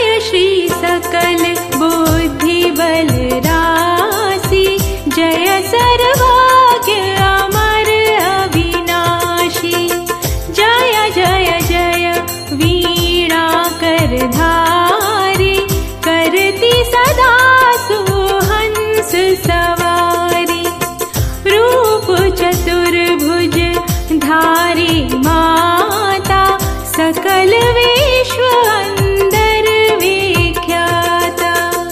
जय श्री सकल बुद्धि बल राशि, जय सर्वज्ञ अमर अविनाशी। जय जय जय वीणा करधारी, करती सदा सुहंस सवारी। रूप चतुर्भुज धारी माता, सकल विश्व अंदर विख्याता।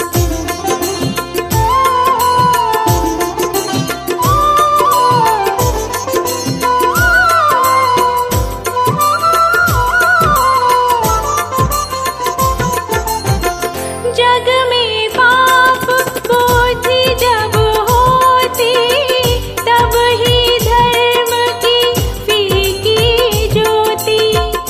जग में पाप बुद्धि जब होती, तब ही धर्म की फीकी ज्योति,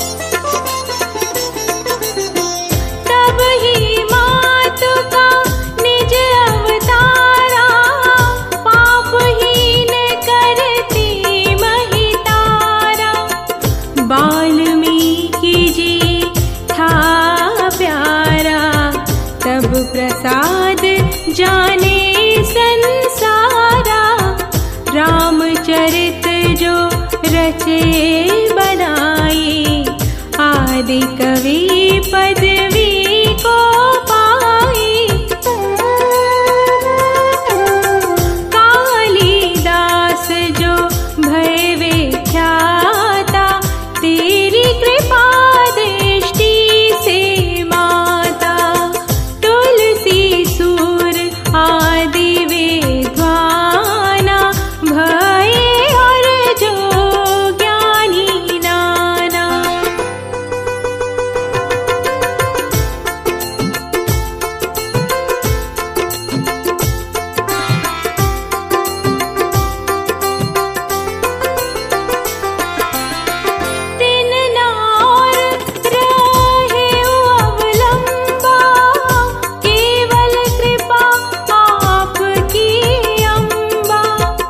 तब ही मातु का निज अवतारा, पापहीन करती महितारा। वाल्मीकि जी था प्यारा, तब प्रसाद जाने संसारा। रामचरित जो रचे बनाई, आदि कवि पदवी को पाई। कालिदास जो भय विख्याता, तेरी कृपा दृष्टि से माता। तुलसी सूर आदि विद्वाना, भय और जो ज्ञानी नाना। तिन नार रहे अवलंबा, केवल कृपा आपकी अम्बा।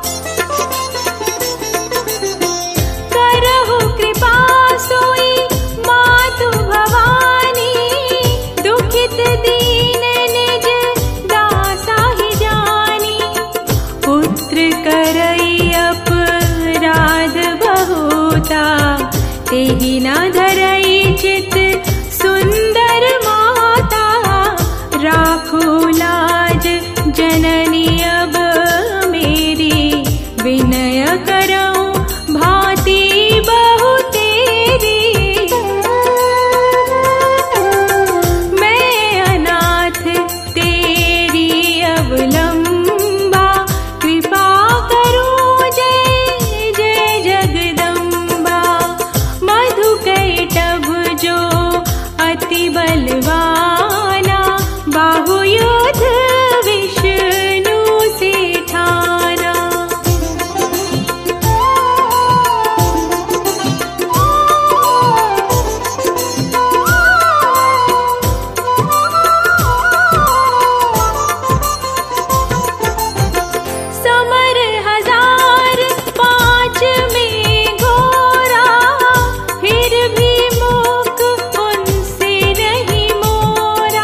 करहु कृपा सोई मातु भवानी, दुखित दीन निज दासा ही जानी। पुत्र करई अपराध बहुता, तेहि न धरई चित सुंदर माता। राखो लाज जननी अब मेरी, विनय करऊं भांति बहु तेरी। मैं अनाथ तेरी अवलंबा, कृपा करूं जय जय जगदम्बा। मधुकैटभ जो अति बलवाना, बाहुयुध विष्णु से ठाना। समर हजार पांच में घोरा, फिर भी मुख उनसे नहीं मोरा।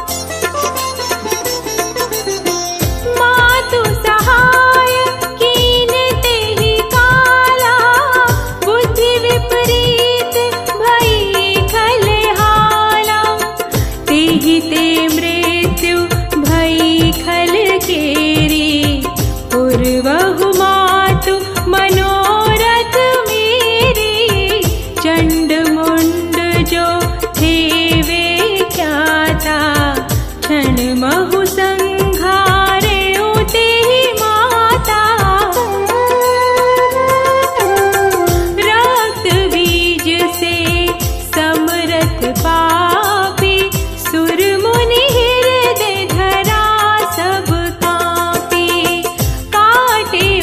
मातु सहाय कीन तेहि काला, बुद्धि विपरीत भई खलहाला। तेहि ते मृत्यु भई खल केरी, पूर्वहु मातु मनोरथ मेरी। चंड मुंड जो थे विख्याता, क्षण महु संघारे तेहि माता। रक्त बीज से समरथ पापी, सुर मुनि हृदय धरा सब कांपी। काटे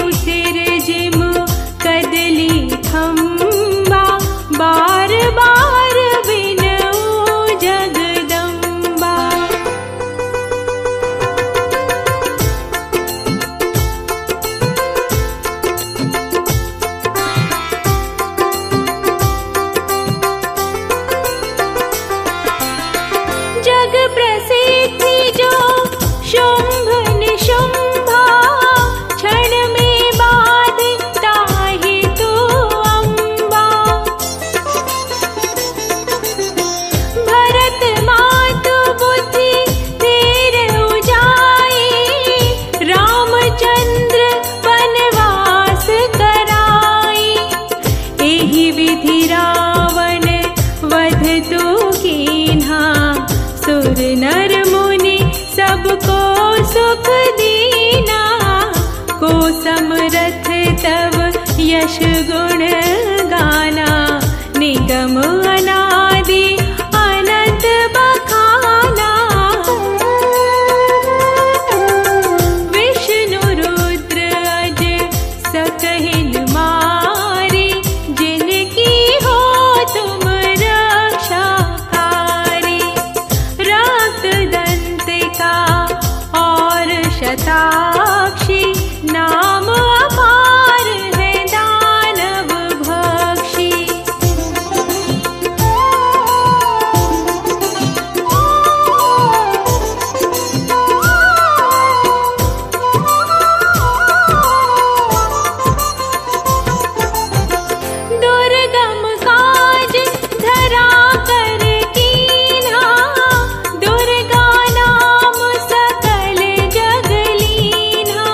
सुर नर मुनि सबको सुख दीना। को समरथ तव यश गुण गाना, निगम अनादि अनंत बखाना। विष्णु रुद्र अज सकहिन मारी, जिनकी हो तुम रक्षाकारी। रक्त दंतिका और शताक्षी, नाम अपार है दानव भक्षी। दुर्गम काज धरा कर कीन्हा, दुर्गा नाम सकल जग लीन्हा।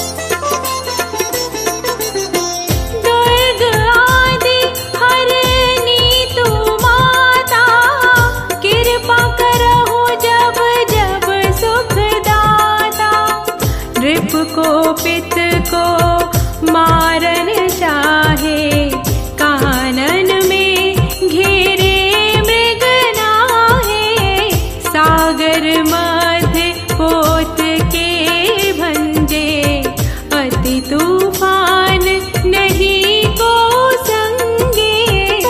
दुर्ग आदि हरनी तू माता, कृपा करहु जब जब सुख दाता। नृप को पित को मारन चाहे, कानन में घेरे मृग नाहे। सागर मध्य पोत के भंजे, अति तूफान नहीं को संगे।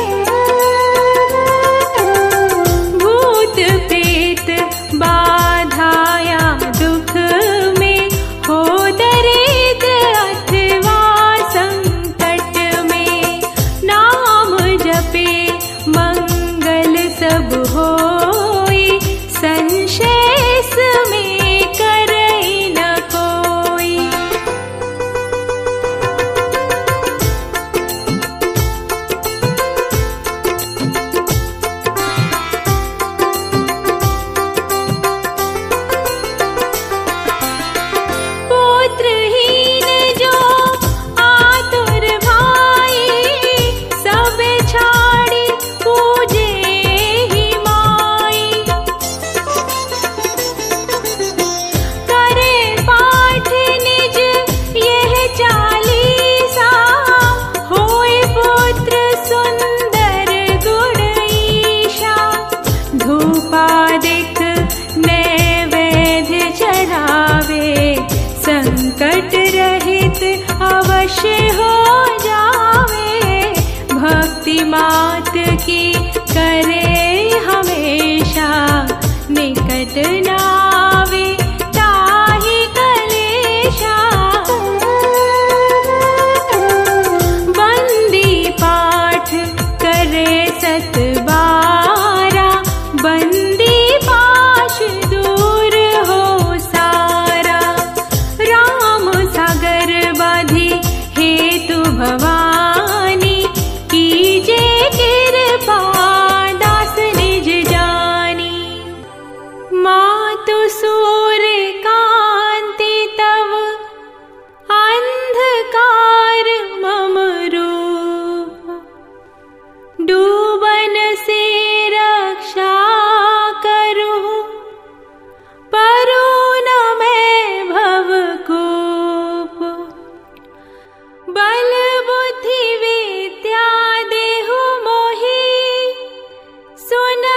भूत प्रेत बाधाया दुख में, हो दरिद्र अथवा संकट में। नाम जपे मंगल सब होई, संशय में करई न कोई। पुत्रहीन जो आतुर भाई, सबे छाड़ी पूजे ही माई। करे पाठ निज यह चालीसा, होए पुत्र सुंदर गुण ईशा। धूपादिक नैवेद्य चढ़ावे, संकट रहित अवश्य हो जावे। भक्ति मात की करे हमेशा, निकट नावे ताहि कलेशा। बंदी पाठ करे सत बारा, बंदी पाश दूर हो सारा। राम सागर बाधी हेतु भवानी, कीजे कृपा दास निज जानी। मातु सूर्य कांति तव, अंधकार मम रूप। डूबन से रक्षा करूं, परू न मैं भवकूप। बल बुद्धि विद्या देहु मोहि, सुन